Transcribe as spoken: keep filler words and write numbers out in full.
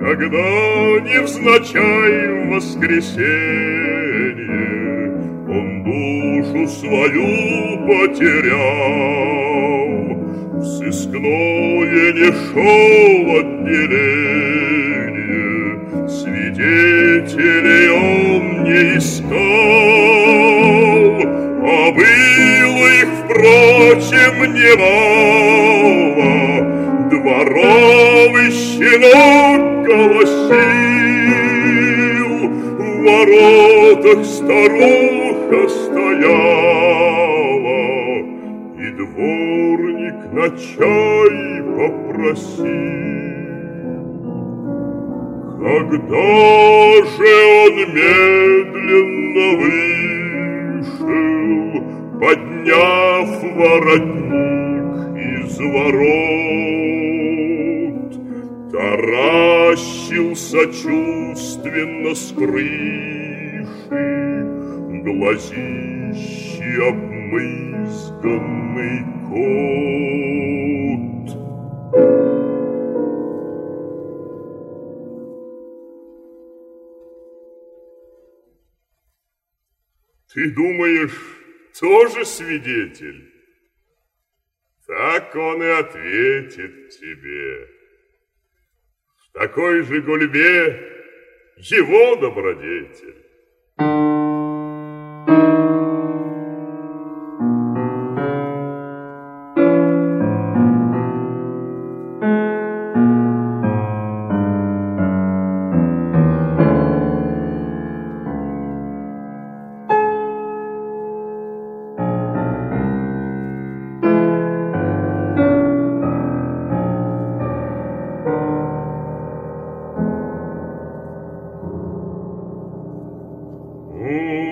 Когда невзначай в воскресенье он душу свою потерял, в сыскное не шел отделение, свидетелей он не искал, а было их, впрочем, немало. Дворовый щенок голосил, в воротах старуха стояла, и дворник на чай попросил. Когда же он медленно вышел, подняв воротник из ворот, таращил сочувственно с крыши глазищи обмызганный кот. Ты думаешь, тоже свидетель? Так он и ответит тебе. В такой же гульбе его добродетель. Mm.